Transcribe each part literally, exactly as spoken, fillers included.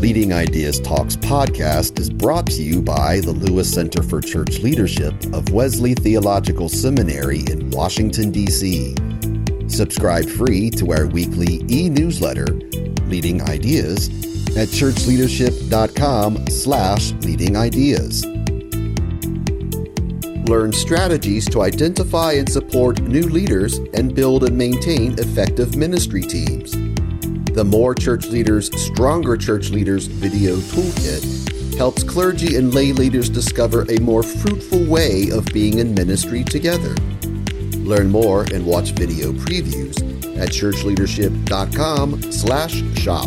Leading Ideas Talks podcast is brought to you by the Lewis Center for Church Leadership of Wesley Theological Seminary in Washington, D C Subscribe free to our weekly e-newsletter, Leading Ideas, at churchleadership.com slash leading ideas. Learn strategies to identify and support new leaders and build and maintain effective ministry teams. The More Church Leaders, Stronger Church Leaders video toolkit helps clergy and lay leaders discover a more fruitful way of being in ministry together. Learn more and watch video previews at churchleadership.com slash shop.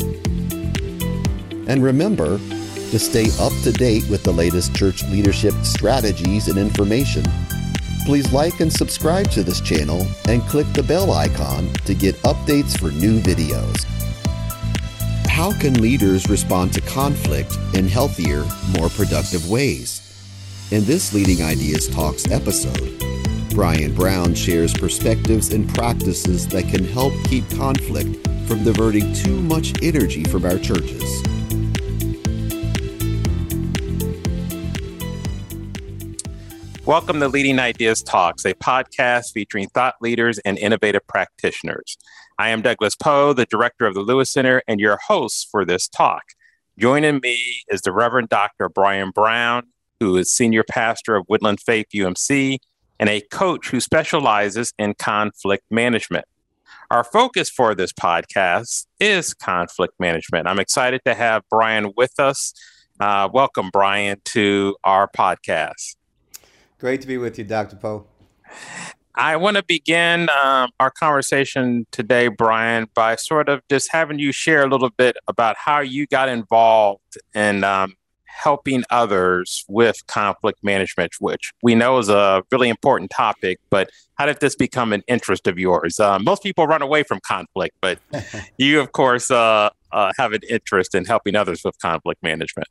And remember, to stay up to date with the latest church leadership strategies and information, please like and subscribe to this channel and click the bell icon to get updates for new videos. How can leaders respond to conflict in healthier, more productive ways? In this Leading Ideas Talks episode, Brian Brown shares perspectives and practices that can help keep conflict from diverting too much energy from our churches. Welcome to Leading Ideas Talks, a podcast featuring thought leaders and innovative practitioners. I am Douglas Poe, the director of the Lewis Center, and your host for this talk. Joining me is the Reverend Doctor Brian Brown, who is senior pastor of Woodland Faith U M C and a coach who specializes in conflict management. Our focus for this podcast is conflict management. I'm excited to have Brian with us. Uh, welcome, Brian, to our podcast. Great to be with you, Doctor Poe. I want to begin um, our conversation today, Brian, by sort of just having you share a little bit about how you got involved in um, helping others with conflict management, which we know is a really important topic, but how did this become an interest of yours? Uh, most people run away from conflict, but you, of course, uh, uh, have an interest in helping others with conflict management.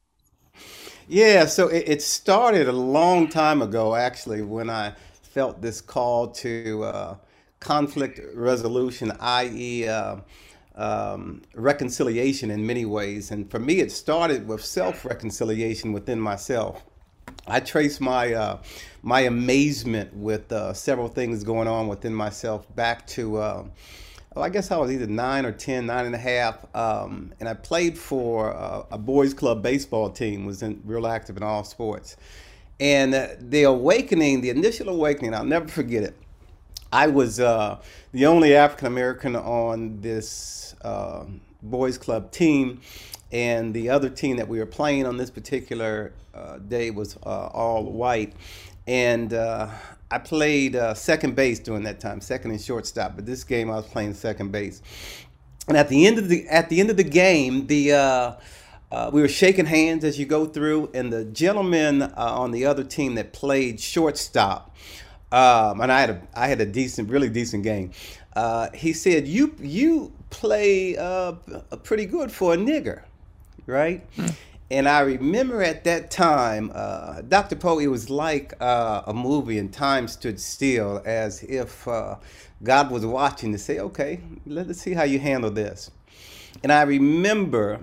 Yeah, so it, it started a long time ago, actually, when I felt this call to uh, conflict resolution, that is, uh, um, reconciliation in many ways. And for me, it started with self-reconciliation within myself. I trace my uh, my amazement with uh, several things going on within myself back to, uh, well, I guess I was either nine or ten, nine and a half, um, and I played for uh, a boys club baseball team, was in, real active in all sports. And uh, the awakening, the initial awakening, I'll never forget it. I was uh, the only African American on this uh, boys club team, and the other team that we were playing on this particular uh, day was uh, all white. And uh, I played uh, second base during that time, second and shortstop. But this game, I was playing second base. And at the end of the at the end of the game, the uh, uh, we were shaking hands as you go through, and the gentleman uh, on the other team that played shortstop, um, and I had a I had a decent, really decent game. Uh, he said, "You you play uh, pretty good for a nigger, right?" Mm. And I remember at that time, uh, Doctor Poe, it was like uh, a movie and time stood still, as if uh, God was watching to say, okay, let's see how you handle this. And I remember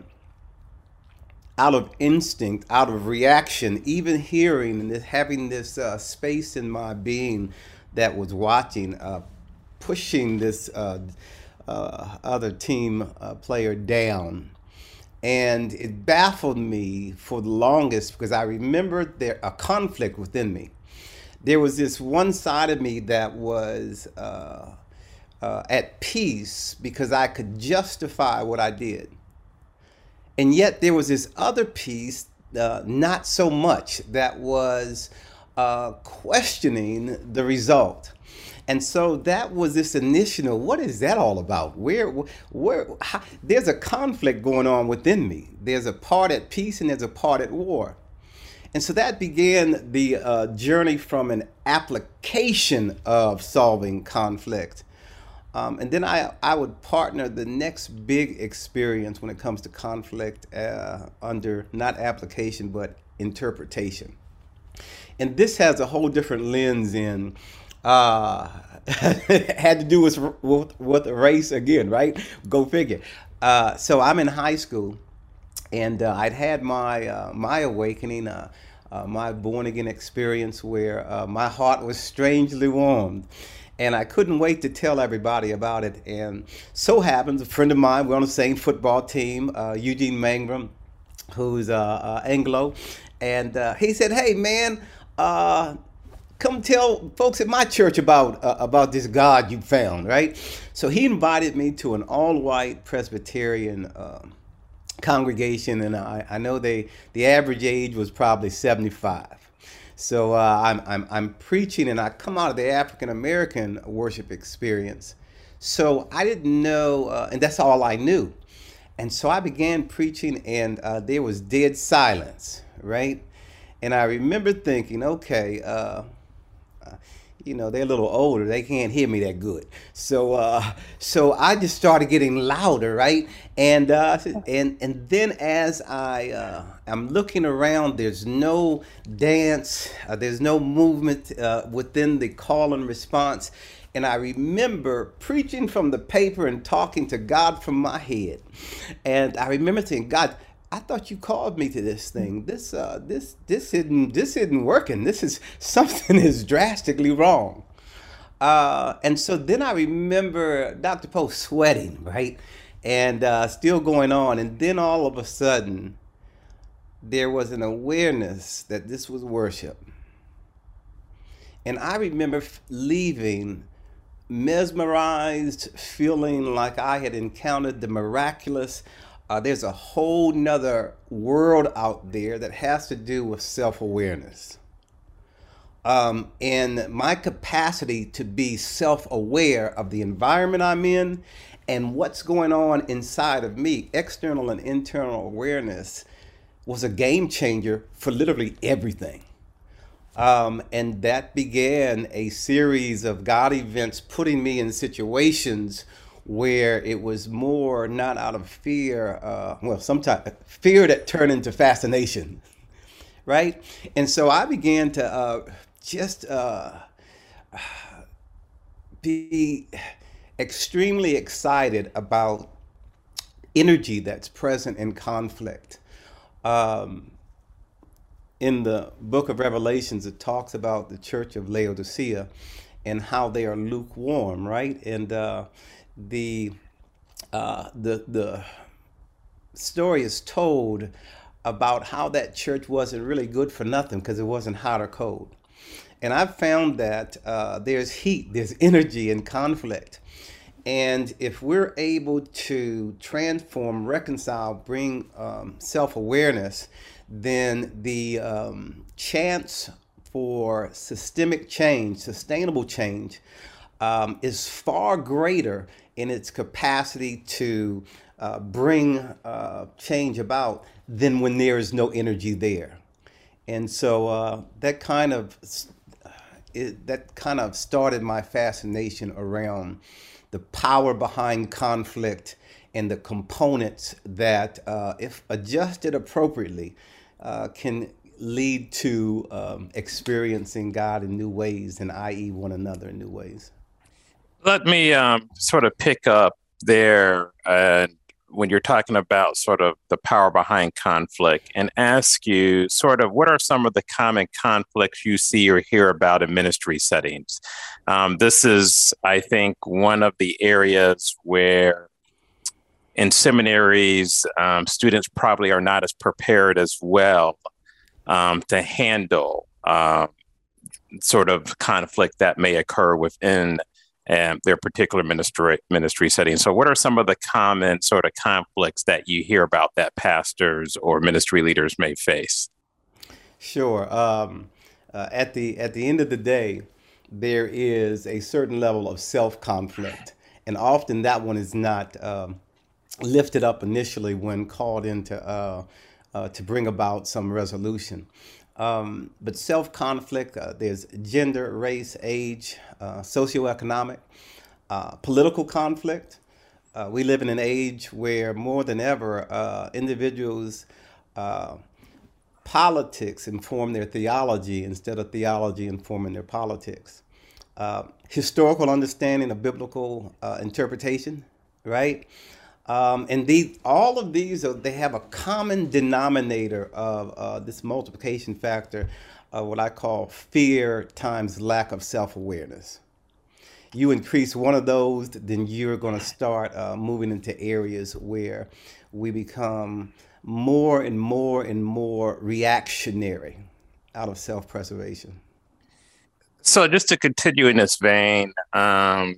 out of instinct, out of reaction, even hearing and having this uh, space in my being that was watching, uh, pushing this uh, uh, other team uh, player down. And it baffled me for the longest because I remembered there a conflict within me. There was this one side of me that was uh, uh, at peace because I could justify what I did. And yet there was this other piece, uh, not so much, that was uh, questioning the result. And so that was this initial, what is that all about? Where, where, how, there's a conflict going on within me. There's a part at peace and there's a part at war. And so that began the uh, journey from an application of solving conflict. Um, and then I, I would partner the next big experience when it comes to conflict uh, under not application, but interpretation. And this has a whole different lens in Uh, had to do with, with, with race again, right? Go figure. Uh, so I'm in high school, and uh, I'd had my uh, my awakening, uh, uh, my born again experience, where uh, my heart was strangely warmed, and I couldn't wait to tell everybody about it. And so happens, a friend of mine, we're on the same football team, uh, Eugene Mangrum, who's uh, uh, Anglo, and uh, he said, "Hey, man." Uh, Come tell folks at my church about uh, about this God you found, right? So he invited me to an all-white Presbyterian uh, congregation, and I, I know they the average age was probably seventy-five. So uh, I'm, I'm I'm preaching, and I come out of the African American worship experience. So I didn't know, uh, and that's all I knew. And so I began preaching, and uh, there was dead silence, right? And I remember thinking, okay. Uh, you know, they're a little older. They can't hear me that good. So, uh, so I just started getting louder, right? And uh, and and then as I uh, I'm looking around, there's no dance, uh, there's no movement uh, within the call and response. And I remember preaching from the paper and talking to God from my head. And I remember saying, God, I thought you called me to this thing. This, uh, this, this isn't, this isn't working. This is something is drastically wrong. Uh, and so then I remember Doctor Poe sweating, right, and uh, still going on. And then all of a sudden, there was an awareness that this was worship. And I remember leaving mesmerized, feeling like I had encountered the miraculous. Uh, there's a whole nother world out there that has to do with self-awareness. Um, and my capacity to be self-aware of the environment I'm in and what's going on inside of me, external and internal awareness, was a game changer for literally everything. Um, and that began a series of God events putting me in situations where it was more not out of fear, uh, well, sometimes fear that turned into fascination, right? And so I began to uh, just uh, be extremely excited about energy that's present in conflict. Um, in the book of Revelations, it talks about the church of Laodicea and how they are lukewarm, right? And uh, the uh, the the story is told about how that church wasn't really good for nothing because it wasn't hot or cold. And I've found that uh, there's heat, there's energy in conflict. And if we're able to transform, reconcile, bring um, self-awareness, then the um, chance for systemic change, sustainable change, um, is far greater in its capacity to uh, bring uh, change about than when there is no energy there. And so uh, that kind of it, that kind of started my fascination around the power behind conflict and the components that, uh, if adjusted appropriately, uh, can lead to um, experiencing God in new ways, and that is one another in new ways. Let me um, sort of pick up there uh, when you're talking about sort of the power behind conflict and ask you sort of what are some of the common conflicts you see or hear about in ministry settings? Um, this is, I think, one of the areas where in seminaries, um, students probably are not as prepared as well um, to handle uh, sort of conflict that may occur within um, their particular ministry ministry setting. So what are some of the common sort of conflicts that you hear about that pastors or ministry leaders may face? Sure. Um, uh, at the at the end of the day, there is a certain level of self-conflict, and often that one is not um, lifted up initially when called into uh, uh, to bring about some resolution. Um, but self-conflict, uh, there's gender, race, age, uh, socioeconomic, uh, political conflict. Uh, we live in an age where more than ever, uh, individuals, uh, politics inform their theology instead of theology informing their politics. Uh, historical understanding of biblical uh, interpretation, right? Um, and these, all of these, are, they have a common denominator of uh, this multiplication factor, uh, what I call fear times lack of self-awareness. You increase one of those, then you're going to start uh, moving into areas where we become more and more and more reactionary out of self-preservation. So just to continue in this vein, um,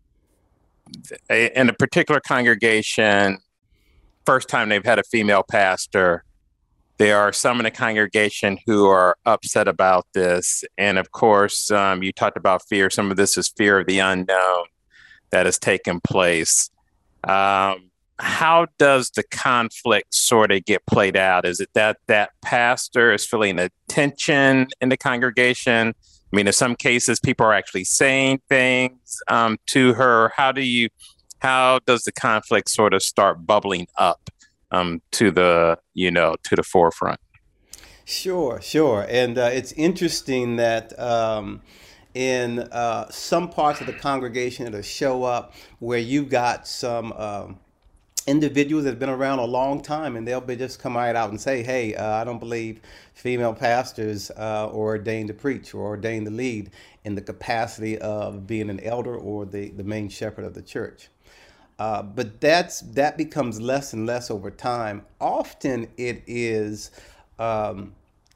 in a particular congregation, first time they've had a female pastor, there are some in the congregation who are upset about this. And of course, um, you talked about fear. Some of this is fear of the unknown that has taken place. Um, how does the conflict sort of get played out? Is it that that pastor is feeling a tension in the congregation? I mean, in some cases, people are actually saying things um, to her. How do you, how does the conflict sort of start bubbling up um, to the, you know, to the forefront? Sure, sure. And uh, it's interesting that um, in uh, some parts of the congregation it'll show up where you've got some um, individuals that have been around a long time, and they'll be just come right out and say, hey, uh, I don't believe female pastors uh, are ordained to preach or ordained to lead in the capacity of being an elder or the, the main shepherd of the church. Uh, but that's that becomes less and less over time. Often it is um,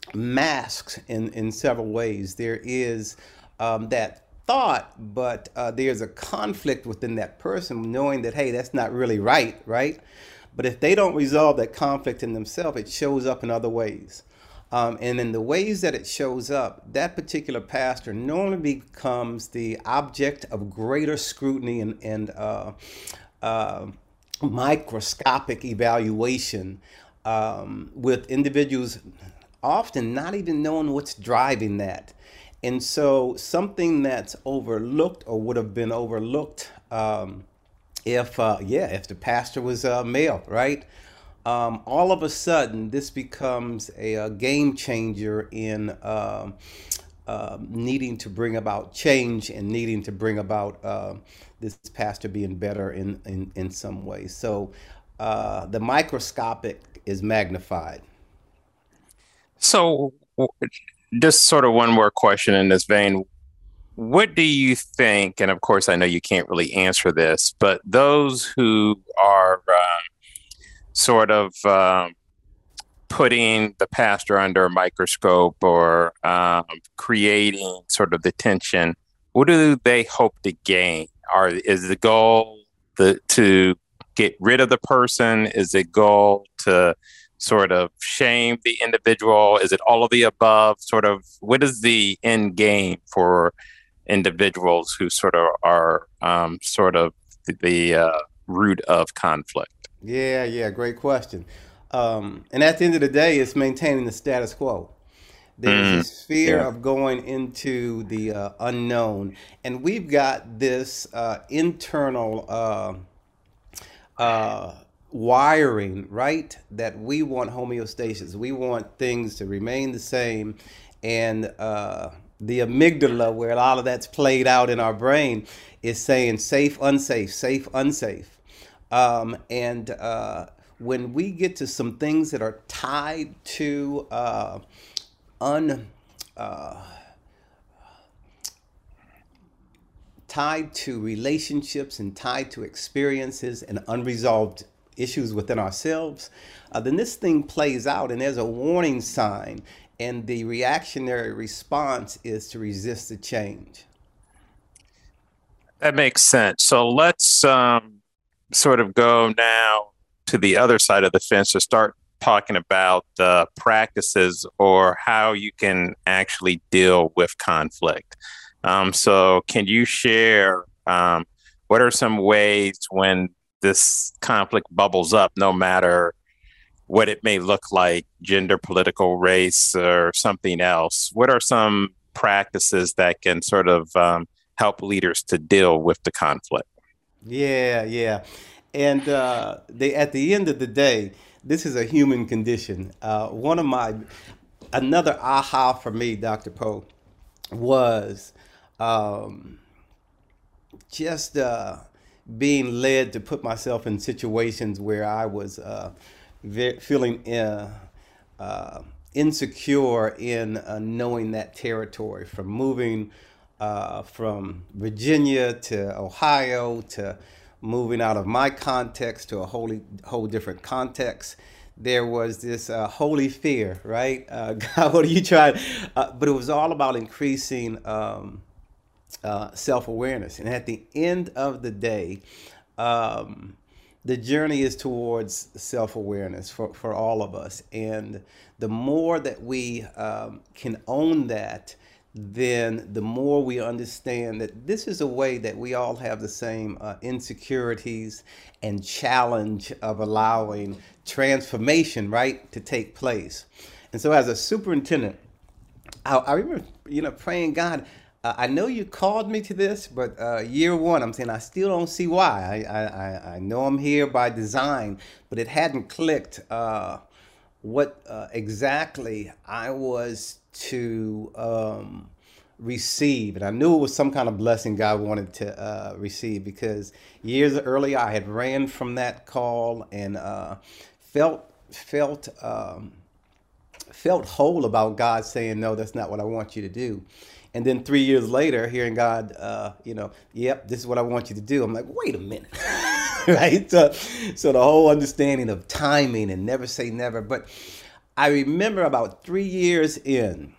masked in, in several ways. There is um, that thought, but uh, there's a conflict within that person knowing that, hey, that's not really right, right? But if they don't resolve that conflict in themselves, it shows up in other ways. Um, and in the ways that it shows up, that particular pastor normally becomes the object of greater scrutiny and, and uh, uh, microscopic evaluation um, with individuals often not even knowing what's driving that. And so something that's overlooked or would have been overlooked um, if, uh, yeah, if the pastor was uh, male, right? Um, all of a sudden, this becomes a, a game changer in uh, uh, needing to bring about change and needing to bring about uh, this pastor being better in, in, in some way. So uh, the microscopic is magnified. So just sort of one more question in this vein. What do you think, and of course I know you can't really answer this, but those who are uh, sort of um, putting the pastor under a microscope or um, creating sort of the tension, what do they hope to gain? Are, is the goal the, to get rid of the person? Is the goal to sort of shame the individual? Is it all of the above? Sort of, what is the end game for individuals who sort of are um, sort of the, the uh, root of conflict? Yeah, yeah, great question. Um, and at the end of the day, it's maintaining the status quo. There's mm, this fear yeah. of going into the uh, unknown. And we've got this uh, internal uh, uh, wiring, right? That we want homeostasis. We want things to remain the same. And uh, the amygdala, where a lot of that's played out in our brain, is saying safe, unsafe, safe, unsafe. Um, and uh, when we get to some things that are tied to uh, un, uh, tied to relationships and tied to experiences and unresolved issues within ourselves, uh, then this thing plays out, and there's a warning sign, and the reactionary response is to resist the change. That makes sense. So let's um, sort of go now to the other side of the fence to start talking about uh, practices or how you can actually deal with conflict. Um, so can you share um, what are some ways when this conflict bubbles up, no matter what it may look like, gender, political, race, or something else? What are some practices that can sort of um, help leaders to deal with the conflict? Yeah, yeah. And uh, they, at the end of the day, this is a human condition. Uh, one of my, another aha for me, Doctor Poe, was um, just uh, being led to put myself in situations where I was uh, ve- feeling uh, uh, insecure in uh, knowing that territory, from moving uh, from Virginia to Ohio, to moving out of my context to a wholly, whole different context. There was this uh, holy fear, right? Uh, God, what are you trying? Uh, but it was all about increasing um, uh, self-awareness. And at the end of the day, um, the journey is towards self-awareness for, for all of us. And the more that we um, can own that, then the more we understand that this is a way that we all have the same uh, insecurities and challenge of allowing transformation, right, to take place. And so as a superintendent, I, I remember, you know, praying, God, uh, I know you called me to this, but uh, year one, I'm saying I still don't see why. I, I, I know I'm here by design, but it hadn't clicked uh, what uh, exactly I was to um, receive. And I knew it was some kind of blessing God wanted to uh, receive, because years earlier I had ran from that call and uh, felt felt um, felt whole about God saying, no, that's not what I want you to do. And then three years later, hearing God, uh, you know, yep, this is what I want you to do. I'm like, wait a minute. Right? So, so the whole understanding of timing and never say never. But I remember about three years in,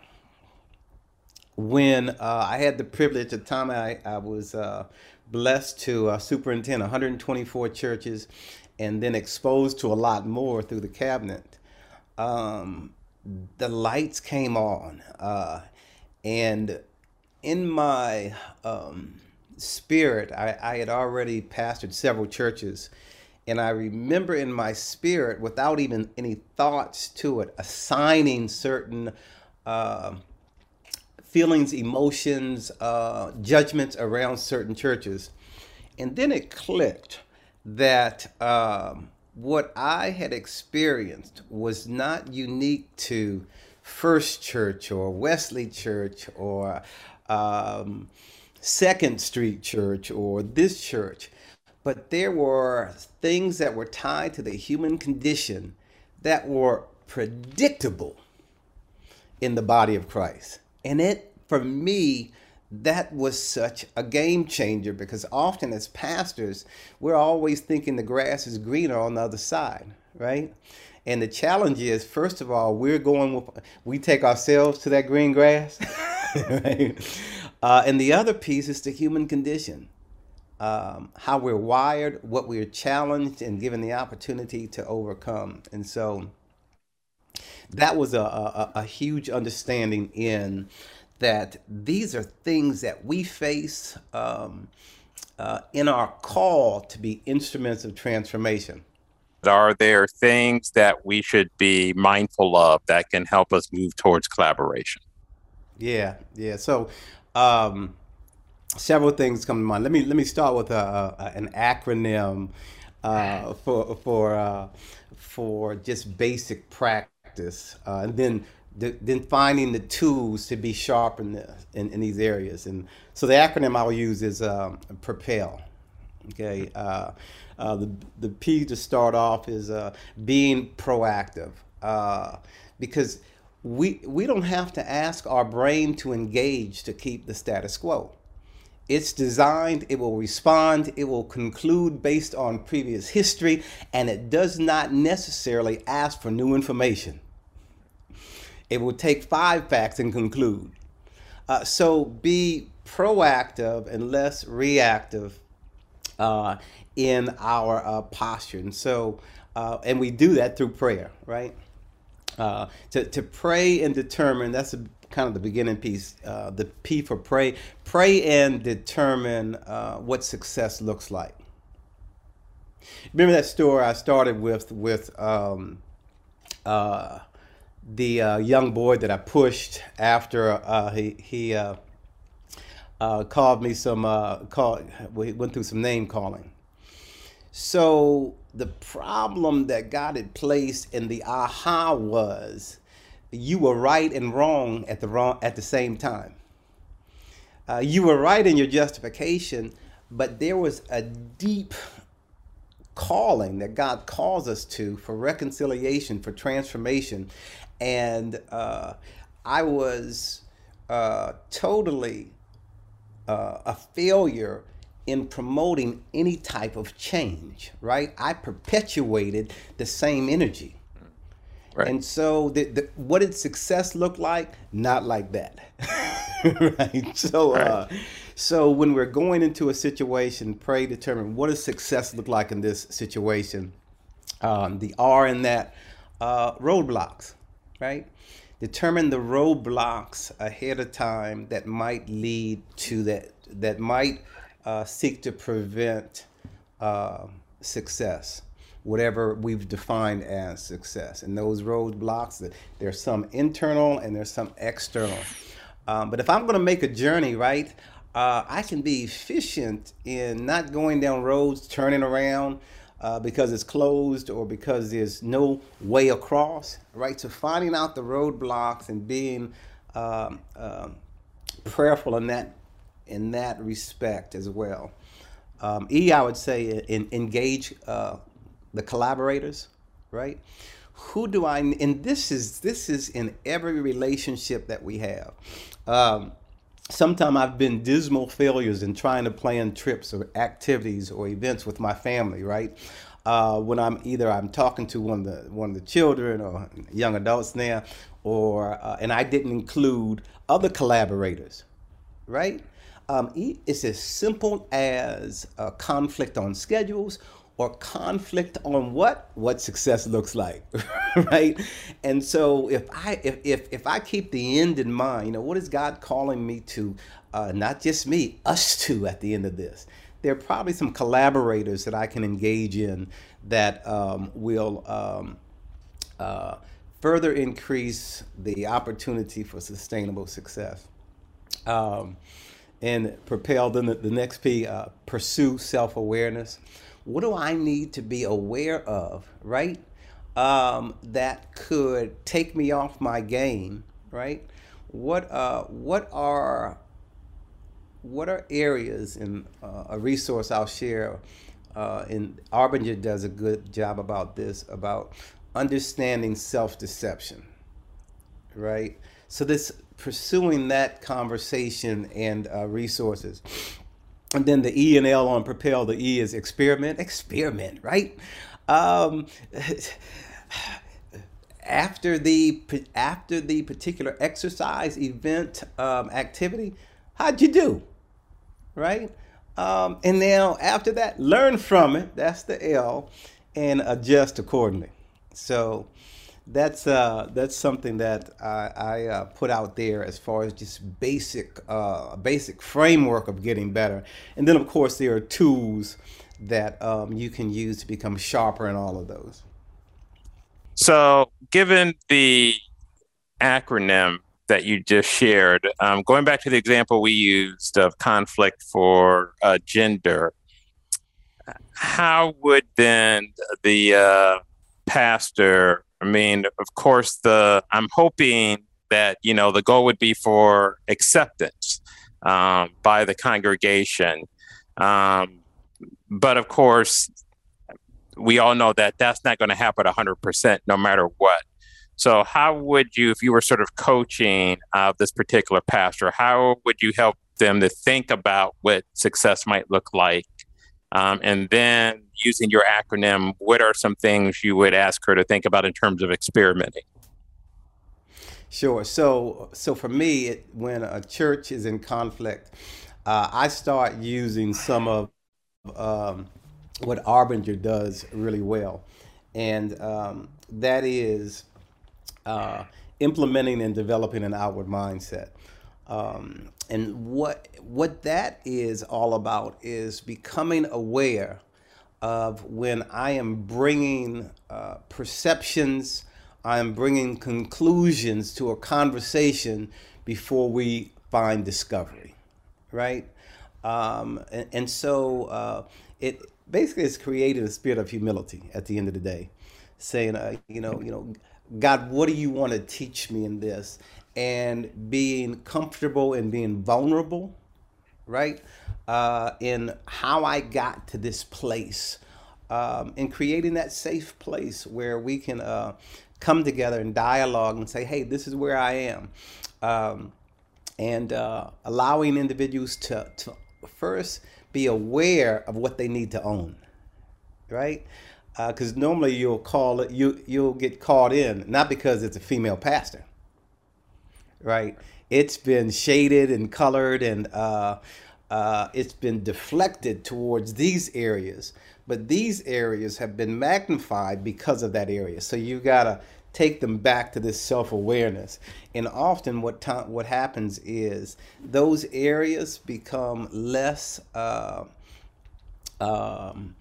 when uh, I had the privilege, at the time I, I was uh, blessed to uh, superintend one hundred twenty-four churches, and then exposed to a lot more through the cabinet. Um, the lights came on. Uh, and in my um, spirit, I, I had already pastored several churches. And I remember in my spirit, without even any thoughts to it, assigning certain uh, feelings, emotions, uh, judgments around certain churches. And then it clicked that um, what I had experienced was not unique to First Church or Wesley Church or um, Second Street Church or this church. But there were things that were tied to the human condition that were predictable in the body of Christ. And it, for me, that was such a game changer, because often as pastors, we're always thinking the grass is greener on the other side, right? And the challenge is, first of all, we're going with, we take ourselves to that green grass, right? Uh, and the other piece is the human condition. Um, how we're wired, what we're challenged and given the opportunity to overcome. And so that was a, a, a huge understanding in that these are things that we face um, uh, in our call to be instruments of transformation. Are there things that we should be mindful of that can help us move towards collaboration? Yeah, yeah. So, um, several things come to mind. Let me let me start with a, a, an acronym uh, for for uh, for just basic practice, uh, and then the, then finding the tools to be sharp in, the, in in these areas. And so the acronym I'll use is um, PROPEL. Okay, uh, uh, the the P to start off is uh, being proactive, uh, because we we don't have to ask our brain to engage to keep the status quo. It's designed, it will respond, it will conclude based on previous history, and it does not necessarily ask for new information. It will take five facts and conclude. Uh, so be proactive and less reactive uh, in our uh, posture. And so, uh, and we do that through prayer, right? Uh, to, to pray and determine, that's a kind of the beginning piece, uh, the P for pray. Pray and determine uh, what success looks like. Remember that story I started with, with um, uh, the uh, young boy that I pushed after uh, he, he uh, uh, called me some, uh, called, we went through some name calling. So the problem that God had placed in the aha was, you were right and wrong at the wrong at the same time. Uh, you were right in your justification, but there was a deep calling that God calls us to for reconciliation, for transformation. And uh, I was uh, totally uh, a failure in promoting any type of change, right? I perpetuated the same energy. Right. And so the, the, what did success look like? Not like that. Right. So, Right. Uh, so when we're going into a situation, pray determine what does success look like in this situation. Um, the R in that, uh, roadblocks, right? Determine the roadblocks ahead of time that might lead to that, that might uh, seek to prevent uh, success, whatever we've defined as success. And those roadblocks, there's some internal and there's some external. Um, but if I'm going to make a journey, right, uh, I can be efficient in not going down roads, turning around uh, because it's closed or because there's no way across, right? So finding out the roadblocks and being um, um, prayerful in that in that respect as well. Um, E, I would say, in, engage uh, the collaborators, right? Who do I? And this is this is in every relationship that we have. Um, Sometimes I've been dismal failures in trying to plan trips or activities or events with my family, right? Uh, when I'm either I'm talking to one of the one of the children or young adults now, or uh, and I didn't include other collaborators, right? Um, it's as simple as a conflict on schedules or conflict on what what success looks like, right? And so if I if, if if I keep the end in mind, you know, what is God calling me to? Uh, not just me, us to at the end of this. There are probably some collaborators that I can engage in that um, will um, uh, further increase the opportunity for sustainable success. Um, and propel the, the next P, uh, pursue self-awareness. What do I need to be aware of, right? Um, that could take me off my game, right? What uh, what are what are areas in uh, a resource I'll share? Uh, and Arbinger does a good job about this, about understanding self-deception, right? So this pursuing that conversation and uh, resources. And then the E and L on propel, the E is experiment, experiment, right? Um, after the after the particular exercise, event, um, activity, how'd you do, right? Um, and now after that, learn from it, that's the L, and adjust accordingly. So that's uh, that's something that I, I uh, put out there as far as just basic uh, basic framework of getting better. And then of course there are tools that um, you can use to become sharper in all of those. So given the acronym that you just shared, um, going back to the example we used of conflict for uh, gender, how would then the uh, pastor, I mean, of course, the I'm hoping that, you know, the goal would be for acceptance um, by the congregation. Um, but of course, we all know that that's not going to happen one hundred percent no matter what. So how would you, if you were sort of coaching uh, this particular pastor, how would you help them to think about what success might look like? Um, and then using your acronym, what are some things you would ask her to think about in terms of experimenting? Sure. So, so for me, it, when a church is in conflict, uh, I start using some of um, what Arbinger does really well, and um, that is uh, implementing and developing an outward mindset. Um, and what what that is all about is becoming aware of when I am bringing uh, perceptions, I am bringing conclusions to a conversation before we find discovery, right? Um, and, and so uh, it basically has created a spirit of humility at the end of the day, saying, uh, you know, you know, God, what do you want to teach me in this? And being comfortable and being vulnerable, right? Uh, in how I got to this place, um, in creating that safe place where we can uh, come together and dialogue and say, hey, this is where I am. Um, and uh, allowing individuals to, to first be aware of what they need to own, right? Because uh, normally you'll call it, you you'll get caught in, not because it's a female pastor, right? It's been shaded and colored, and uh, uh, it's been deflected towards these areas, but these areas have been magnified because of that area. So you gotta take them back to this self-awareness. And often what time, what happens is those areas become less uh, um,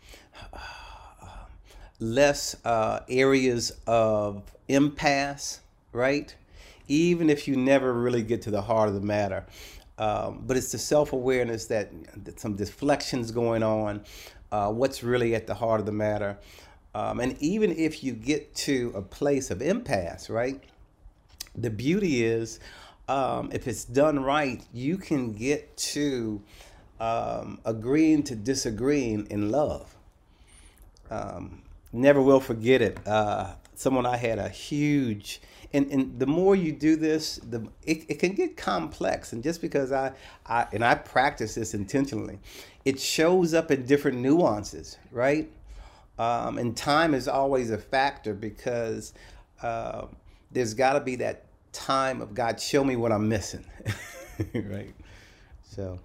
less uh, areas of impasse, right? Even if you never really get to the heart of the matter. Um, but it's the self-awareness that, that some deflections going on, uh, what's really at the heart of the matter. Um, and even if you get to a place of impasse, right? The beauty is, um, if it's done right, you can get to um, agreeing to disagreeing in love. Um, never will forget it. Uh, someone I had a huge, and, and the more you do this, the it, it can get complex. And just because I, I, and I practice this intentionally, it shows up in different nuances, right? Um, and time is always a factor because uh, there's got to be that time of God, show me what I'm missing, right? So,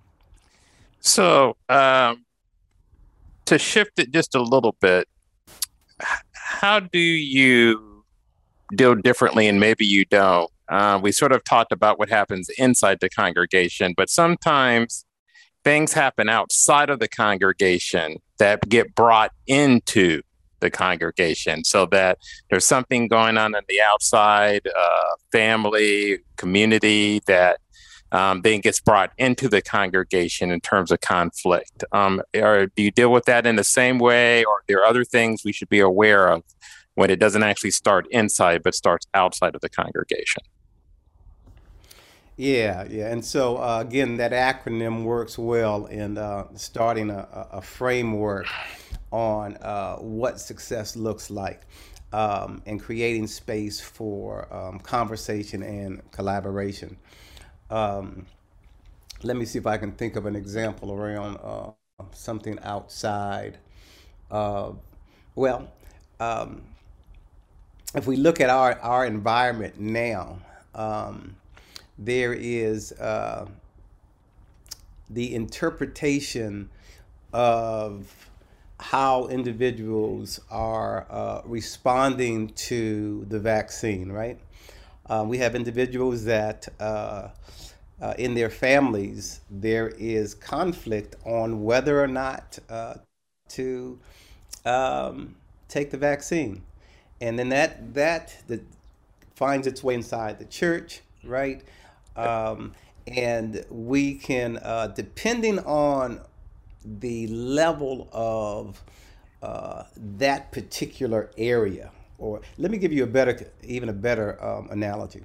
so um, to shift it just a little bit, how do you deal differently, and maybe you don't? Uh, we sort of talked about what happens inside the congregation, but sometimes things happen outside of the congregation that get brought into the congregation, so that there's something going on on the outside, uh, family, community, that um, then gets brought into the congregation in terms of conflict. Um, or do you deal with that in the same way, or are there other things we should be aware of when it doesn't actually start inside but starts outside of the congregation? Yeah, yeah. And so, uh, again, that acronym works well in uh, starting a, a framework on uh, what success looks like, um, and creating space for um, conversation and collaboration. Um, let me see if I can think of an example around uh, something outside. Uh, well, um, if we look at our, our environment now, um, there is uh, the interpretation of how individuals are uh, responding to the vaccine, right? Uh, we have individuals that uh, uh, in their families, there is conflict on whether or not uh, to um, take the vaccine. And then that, that, that finds its way inside the church, right? Um, and we can, uh, depending on the level of uh, that particular area, or let me give you a better, even a better um, analogy.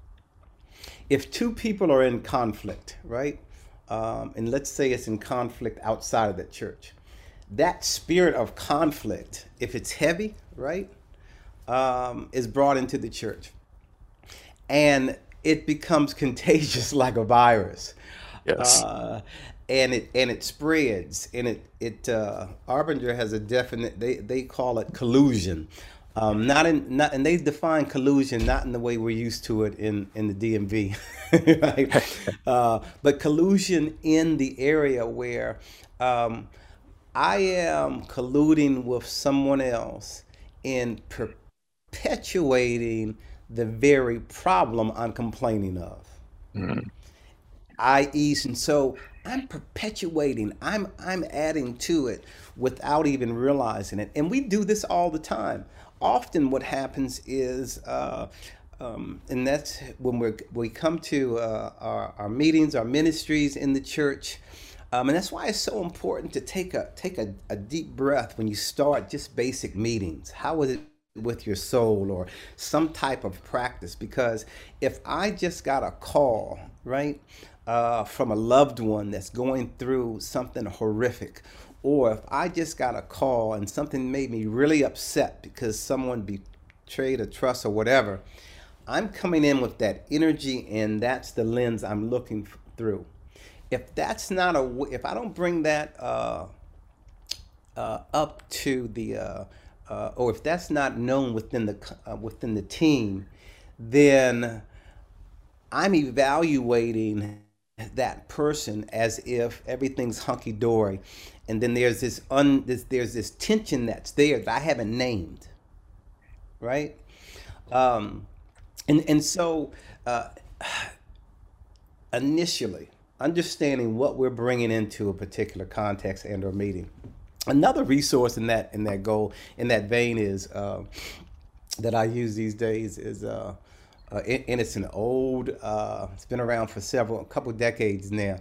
If two people are in conflict, right? Um, and let's say it's in conflict outside of the church, that spirit of conflict, if it's heavy, right, um, is brought into the church. And it becomes contagious like a virus. Yes. Uh, and it and it spreads, and it it uh, Arbinger has a definite, they they call it collusion, um, not in not and they define collusion not in the way we're used to it in in the D M V, right? uh, but collusion in the area where um, I am colluding with someone else in perpetuating the very problem I'm complaining of. Mm. that is, and so I'm perpetuating, I'm I'm adding to it without even realizing it. And we do this all the time. Often what happens is, uh, um, and that's when we we come to uh, our, our meetings, our ministries in the church. Um, and that's why it's so important to take a take a, a deep breath when you start just basic meetings. How is it with your soul, or some type of practice? Because if I just got a call, right, uh, from a loved one that's going through something horrific, or if I just got a call and something made me really upset because someone betrayed a trust or whatever, I'm coming in with that energy, and that's the lens I'm looking f- through. If that's not a, if I don't bring that uh, uh, up to the, uh, uh, or if that's not known within the uh, within the team, then I'm evaluating that person as if everything's hunky dory, and then there's this un this, there's this tension that's there that I haven't named, right? Um, and and so uh, initially, understanding what we're bringing into a particular context and or meeting. Another resource in that in that goal in that vein is uh, that I use these days is. Uh, Uh, and, and it's an old, uh, it's been around for several, a couple decades now.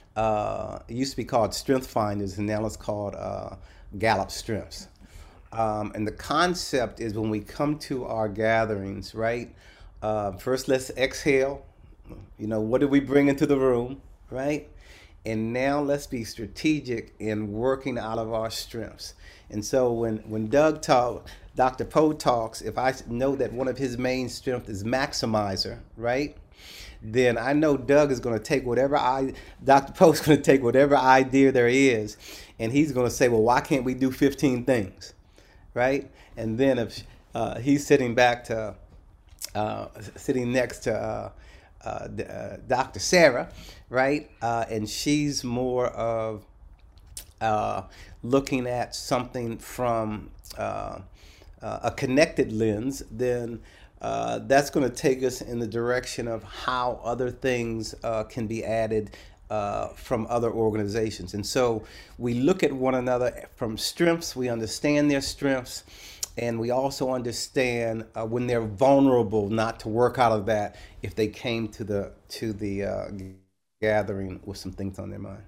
Uh, it used to be called Strength Finders, and now it's called uh, Gallup Strengths. Um, and the concept is when we come to our gatherings, right? Uh, first, let's exhale. You know, what did we bring into the room, right? And now let's be strategic in working out of our strengths. And so when, when Doug talk, Doctor Poe talks, if I know that one of his main strengths is maximizer, right? Then I know Doug is going to take whatever I, Doctor Poe is going to take whatever idea there is, and he's going to say, well, why can't we do fifteen things, right? And then if uh, he's sitting back to, uh, sitting next to uh, uh, uh, Doctor Sarah, right? Uh, and she's more of uh, looking at something from uh, uh, a connected lens, then uh, that's going to take us in the direction of how other things uh, can be added uh, from other organizations. And so we look at one another from strengths, we understand their strengths, and we also understand uh, when they're vulnerable not to work out of that if they came to the to the uh, gathering with some things on their mind.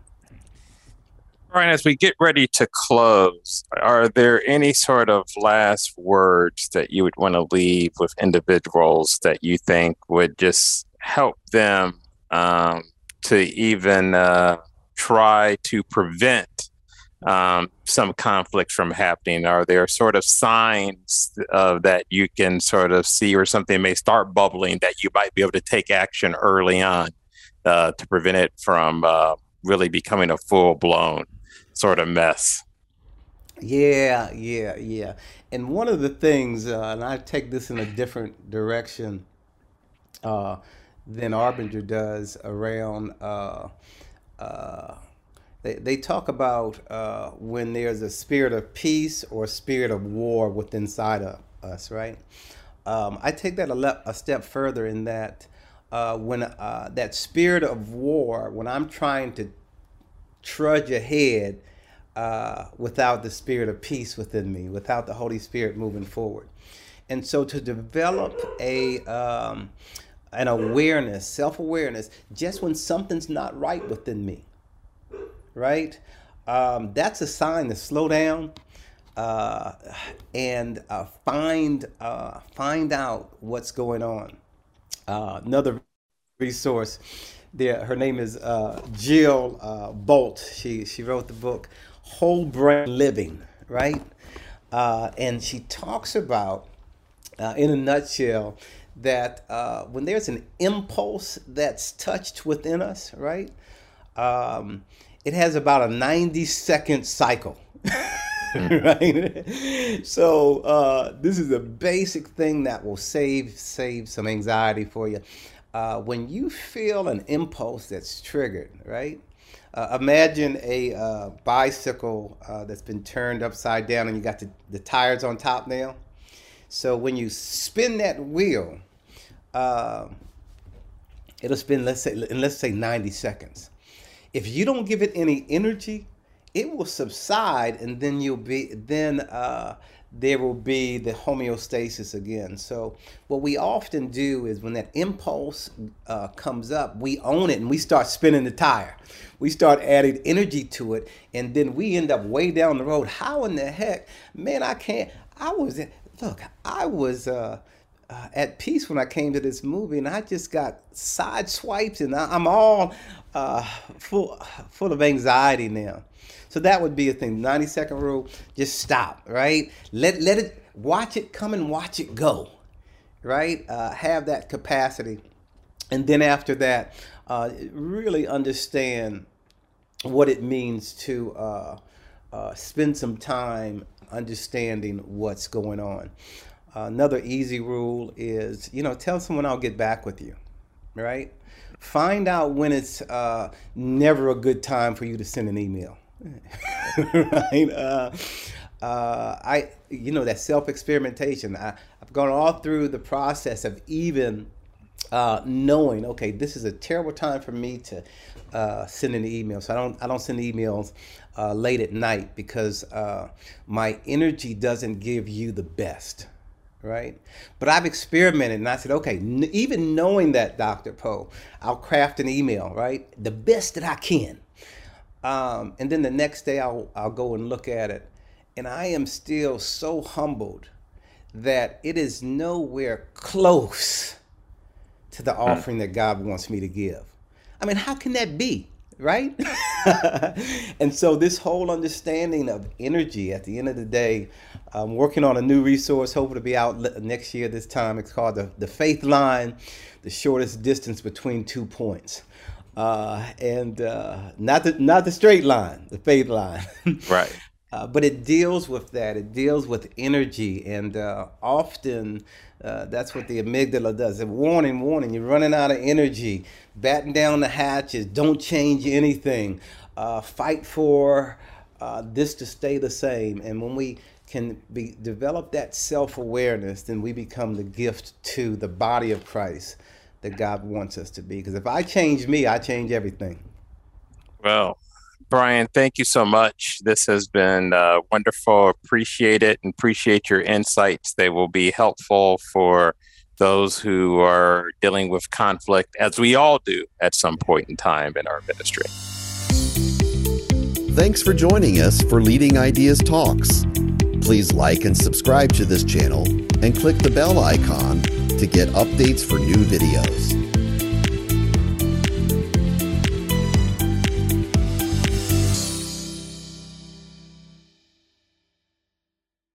Brian, as we get ready to close, are there any sort of last words that you would want to leave with individuals that you think would just help them um, to even uh, try to prevent um, some conflict from happening? Are there sort of signs uh, that you can sort of see, or something may start bubbling that you might be able to take action early on uh, to prevent it from uh, really becoming a full-blown sort of mess? Yeah, yeah, yeah. And one of the things, uh, and I take this in a different direction uh, than Arbinger does around, uh, uh, they, they talk about uh, when there's a spirit of peace or a spirit of war within inside of us, right? Um, I take that a, le- a step further in that uh, when uh, that spirit of war, when I'm trying to trudge ahead uh, without the spirit of peace within me, without the Holy Spirit moving forward. And so to develop a um, an awareness, self-awareness, just when something's not right within me, right? Um, that's a sign to slow down uh, and uh, find uh, find out what's going on. Uh, another resource there, her name is uh, Jill uh, Bolt. She she wrote the book Whole Brain Living, right? Uh, and she talks about, uh, in a nutshell, that uh, when there's an impulse that's touched within us, right? Um, it has about a ninety second cycle, right? So uh, this is a basic thing that will save save some anxiety for you. Uh, when you feel an impulse that's triggered, right? Uh, imagine a uh, bicycle uh, that's been turned upside down and you got the, the tires on top now. So when you spin that wheel, uh, it'll spin, let's say, in let's say ninety seconds. If you don't give it any energy, it will subside, and then you'll be then uh, there will be the homeostasis again. So what we often do is when that impulse uh, comes up, we own it and we start spinning the tire. We start adding energy to it, and then we end up way down the road. How in the heck, man? I can't. I was look. I was. Uh, uh, at peace when I came to this movie, and I just got sideswiped, and I, I'm all uh, full full of anxiety now. So that would be a thing. ninety second rule, just stop, right? Let let it, watch it come and watch it go, right? Uh, have that capacity. And then after that, uh, really understand what it means to uh, uh, spend some time understanding what's going on. Uh, another easy rule is, you know, tell someone I'll get back with you, right? Find out when it's uh, never a good time for you to send an email. Right? Uh, uh, I, you know, that self-experimentation. I, I've gone all through the process of even uh, knowing, okay, this is a terrible time for me to uh, send an email. So I don't, I don't send emails uh, late at night because uh, my energy doesn't give you the best, right? But I've experimented, and I said, okay, n- even knowing that, Doctor Poe, I'll craft an email, right, the best that I can. Um, and then the next day I'll, I'll go and look at it. And I am still so humbled that it is nowhere close to the offering that God wants me to give. I mean, how can that be, right? And so this whole understanding of energy, at the end of the day, I'm working on a new resource, hoping to be out next year this time. It's called the, the Faith Line, the shortest distance between two points. Uh, and uh, not the not the straight line, the faith line. Right. Uh, but it deals with that. It deals with energy, and uh, often uh, that's what the amygdala does. A warning, warning, you're running out of energy. Batten down the hatches. Don't change anything. Uh, fight for uh, this to stay the same. And when we can be develop that self-awareness, then we become the gift to the body of Christ that God wants us to be. Because if I change me, I change everything. Well, Brian, thank you so much. This has been uh, wonderful. Appreciate it and appreciate your insights. They will be helpful for those who are dealing with conflict, as we all do at some point in time in our ministry. Thanks for joining us for Leading Ideas Talks. Please like and subscribe to this channel and click the bell icon to get updates for new videos.